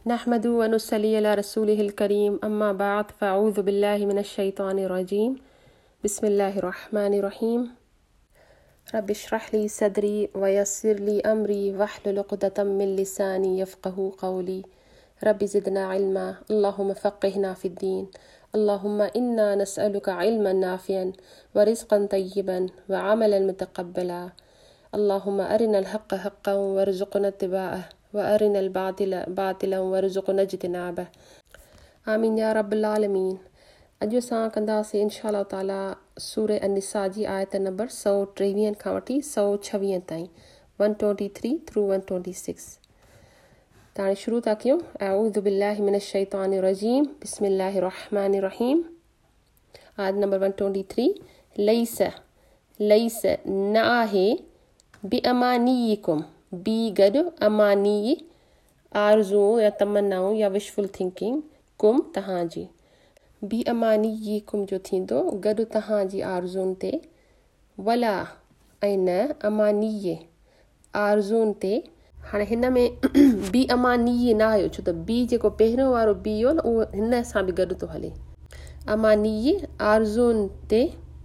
नहमदु व नुसल्ली अला रसूलिहिल करीम अम्मा बाद फ़अऊज़ु बिल्लाहि मिनश शैतानिर रजीम बिस्मिल्लाहिर रहमानिर रहीम रब्बि इश्रह ली सदरी व यस्सिर ली अमरी वहलुल उक़दतम मिन लिसानी यफ़क़हू क़ौली रब्बि ज़िदना इल्मा अल्लाहुम्मा फ़क़्हिना फ़िद्दीन अल्लाहुम्मा इन्ना नस्अलुका इल्मन नाफ़िअन व रिज़्क़न तय्यिबन व अमलन मुतक़ब्बला अल्लाहुम्मा अरिनल हक़्क़ हक़्क़न वरज़ुक़ना इत्तिबाअह व अरिनल बातिला बातिलन वरज़ुक़ना इज्तिनाबह आमीन या रब्बल आलमीन। अॼु असां कंदासीं इंशा अल्लाह ताला सूरह अन-निसा जी आयत नंबर 123 खां वठी 126 ताईं 123 थ्रू 126। ताणे शुरू था कयूं। अऊज़ु बिल्लाहि मिनश शैतानिर रजीम बिस्मिल्लाहिर रहमानिर रहीम। आयत नंबर 123। लैस न आहे बि अमानीकुम बी गॾु अमानी आरज़ू या तमन्नाऊं या विशफुल थिंकिंग कुम तव्हांजी बि अमानी कुम जो थींदो गॾु तव्हांजी आरज़ुनि ते वला ऐं न अमानी आरज़ुनि ते। हाणे हिन में बि अमानी न आयो छो त बी जेको पहिरियों वारो बी हो न उहो हिन सां बि गॾु थो हले। अमानी आरज़ुनि ते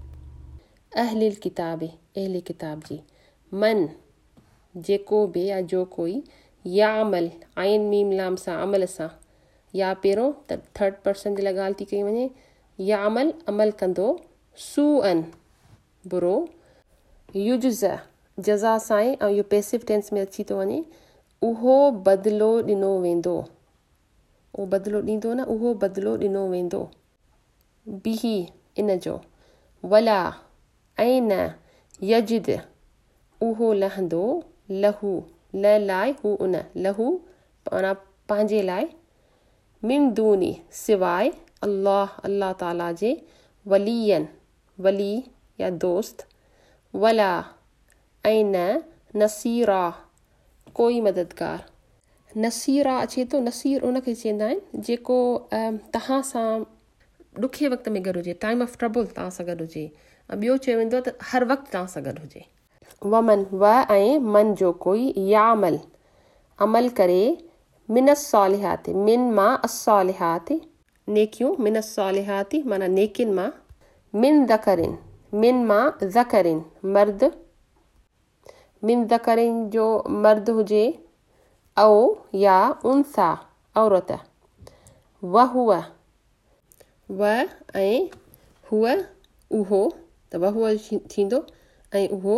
अहलिल किताब जी मन जेको बि या जो कोई या अमल आइन मीम लाम सां अमल सां या पहिरों त थर्ड पर्सन जे लाइ ॻाल्हि थी कई वञे या अमल कंदो सूअन बुरो युजज़ा जज़ा सां ऐं इहो पैसिव टेंस में अची थो वञे उहो बदिलो ॾिनो वेंदो उहो बदिलो ॾींदो न उहो बदिलो ॾिनो वेंदो बिही इन जो वला ऐं न यजिद उहो लहंदो लहू ल लाइ हू उन लहू माना पंहिंजे लाइ मिन दूनी सिवाय अल्लाह ताला जे वलीयन वली या दोस्त वला ऐं न नसीरा कोई मददगार। नसीरा अचे थो नसीर उनखे चवंदा आहिनि जेको तव्हां सां ॾुखे वक़्त में गॾु हुजे टाइम ऑफ ट्रबल तव्हां सां गॾु हुजे। ॿियो चयो वेंदो आहे त हर वक़्तु तव्हां सां गॾु हुजे। वमन व ऐं मन जो कोई यामल अमल करे मिनस सालिहात मिन मां अस्सालिहात नेकियूं मिनस सालिहात माना नेकिन मां मिन दकरिन मिन मां ज़करिन मर्द मिन दकरिन जो मर्द हुजे औ या उनसा औरत वहुआ व ऐं हुआ उहो त वहुआ थींदो ऐं उहो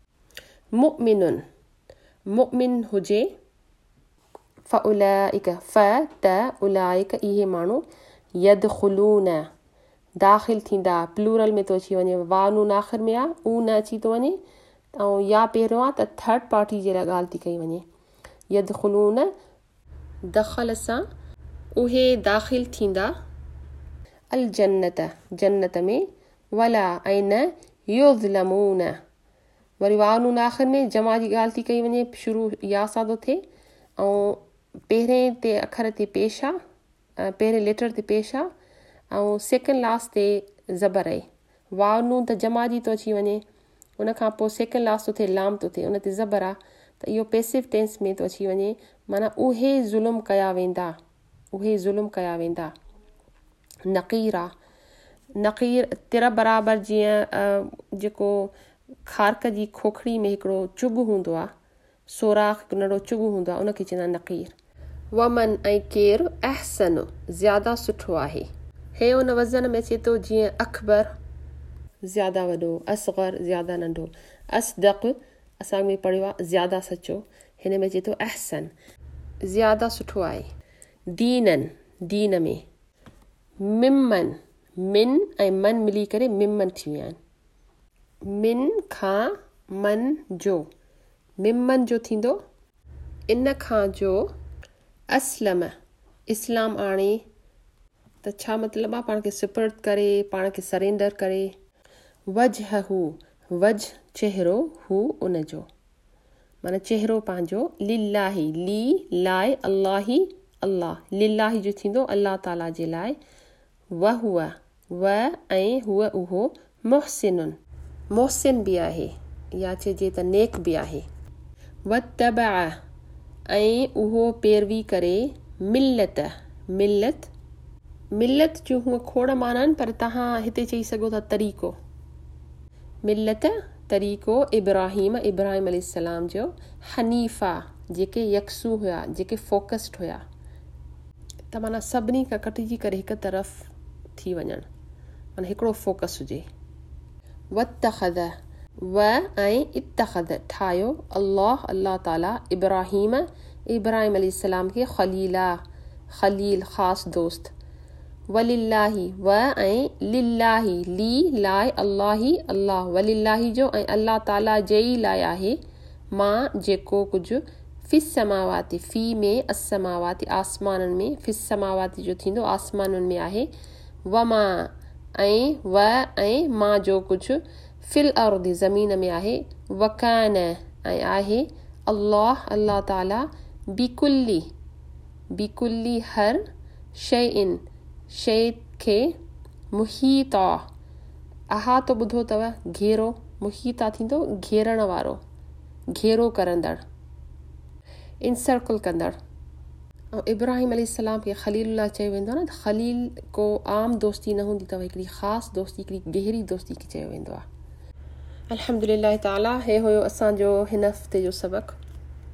मुमिन हुजे फ़उलाइक त उलाइक इहे माण्हू यदखुलून दाख़िल थींदा प्लूरल में थो अची वञे वानून आख़िर में आहे ऊ न अची थो वञे ऐं या पहिरियों आहे त थर्ड पार्टी जे लाइ ॻाल्हि थी कई वञे। यदखुलून दख़ल सां उहे दाख़िल थींदा अल जन्नत में वला ऐं न युज़लमून वरी वानून आख़िर में जमा जी ॻाल्हि थी कई वञे शुरू या सां थो थिए ऐं पहिरें ते अखर ते पेश आहे पहिरें लेटर ते पेश आहे ऐं सेकेंड लास्ट ते ज़बर आहे। वानून त जमा जी थो अची वञे उनखां पोइ सेकेंड लास्ट थो थिए लाम थो थिए उन ते ज़बर आहे त इहो पैसिव टेंस में थो अची वञे माना उहे ज़ुल्म कया वेंदा। नक़ीर तिर बराबरि जीअं जेको ख़ारक जी खोखड़ी में हिकिड़ो चुग हूंदो आहे सोराख हिकु नंढो चुग हूंदो आहे उनखे चवंदा नक़ीर। वमन ऐं केरु अहसन ज़्यादा सुठो आहे हे उन वज़न में अचे थो जीअं अकबर ज़्यादा वॾो असग़र ज़्यादा नंढो असदक़ असां में पढ़ियो आहे ज़्यादा सचो हिन में अचे थो अहसन ज़्यादा सुठो आहे। दीन में मिमन मिन ऐं मन मिली करे मिमन थी विया आहिनि। मिन खां मन जो मिमन जो थींदो इन खां जो असलम इस्लाम आणे त छा मतिलबु आहे पाण खे सुपर्द करे पाण खे सरेंडर करे। वजहू वज चेहरो हू उन जो माना चेहरो पंहिंजो लिल्लाही ली लाइ अल्लाह लिल्लाही जो थींदो अल्लाह ताला जे लाइ। वहुआ व ऐं हुआ उहो मोहसिन बि आहे या चइजे त नेक बि आहे। वतबअ ऐं उहो पैरवी करे मिल्लत मिल्लत मिल्लत जो हूअं खोड़ माना आहिनि पर तव्हां हिते चई सघो था तरीक़ो मिल्लत तरीक़ो इब्राहिम अलैहिस्सलाम जो हनीफ़ा जेके यकसू हुया जेके फोकस्ड हुया त माना सभिनी खां कटिजी करे हिकु तरफ़ थी वञणु माना हिकिड़ो फोकस हुजे वत्तख़ज़ व ऐं इत्तख़ज़ ठाहियो अल्लाह ताला इब्राहिम अलैहिस्सलाम खे ख़लील ख़ासि दोस्त वलिल्लाही व ऐं लिल्लाही ली लाइ अल्लाह वलिल्लाही जो ऐं अल्लाह ताला जे ई लाइ आहे मां जेको कुझु फिस समावाती फी में असमावाती आसमाननि में फिस समावाती जो थींदो आसमाननि में आहे वमा ऐं मां जो कुझु फिल अर्दी ज़मीन में आहे वकान ऐं आहे अल्लाह ताला बिकुल्ली हर शइ खे मुहीता अहातो ॿुधो अथव घेरो मुहीता थींदो घेरण वारो घेरो करंदड़ इनसर्कल कंदड़ ऐं इब्राहिम अलैहिस्सलाम खे ख़लीलुल्लाह चयो वेंदो आहे न ख़लील को आम दोस्ती न हूंदी अथव हिकिड़ी ख़ासि दोस्ती हिकिड़ी गहरी दोस्ती खे चयो वेंदो आहे अल्हम्दुलिल्लाह ताला हे हुयो असांजो हिन हफ़्ते जो सबक़